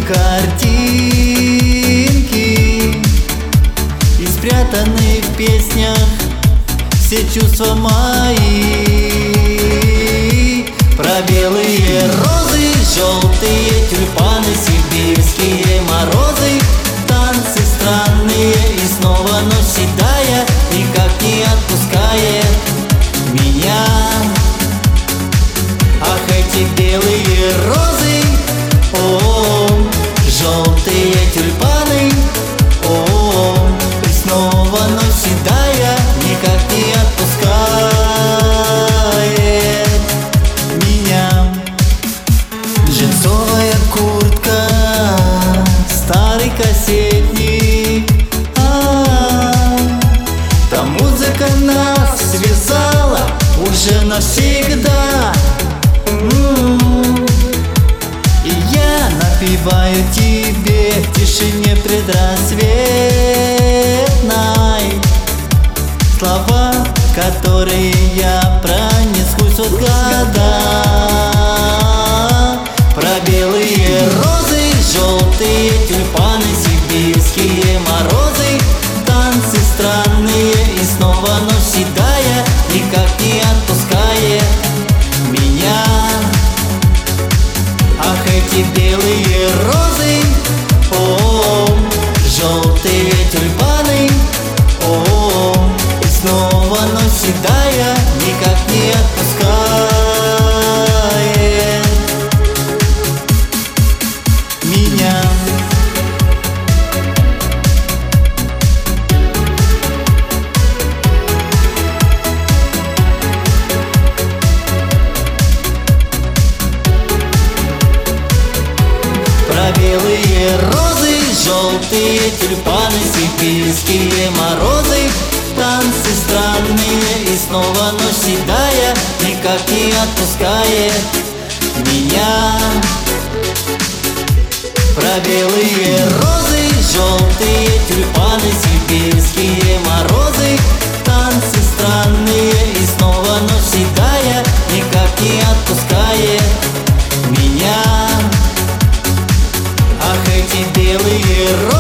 картинки, и спрятаны в песнях все чувства мои. Про белые розы, желтые тюльпаны, сибирские морозы, танцы странные, и снова ночь седая никак не отпускает меня. Ах, эти белые розы, о, желтые тюльпаны, о, и снова ночь седая никак не отпускает меня. Джинсовая куртка, старый кассетник, та музыка нас связала уже навсегда. И я напеваю тебе в тишине предрассветной слова, которые я пронес сквозь года. Про белые розы, желтые тюльпаны, сибирские морозы, танцы странные, и снова ночь седая никак не отпускает меня. Ах, эти белые розы, о, желтые тюльпаны, о, и снова ночь седая никак не отпускает меня. Про белые розы, желтые тюльпаны, сибирские морозы, танцы странные, и снова ночь седая никак не отпускает меня. Про белые розы, желтые тюльпаны, сибирские морозы, танцы странные, и снова ночь седая никак не отпускает меня. Ах, эти белые розы.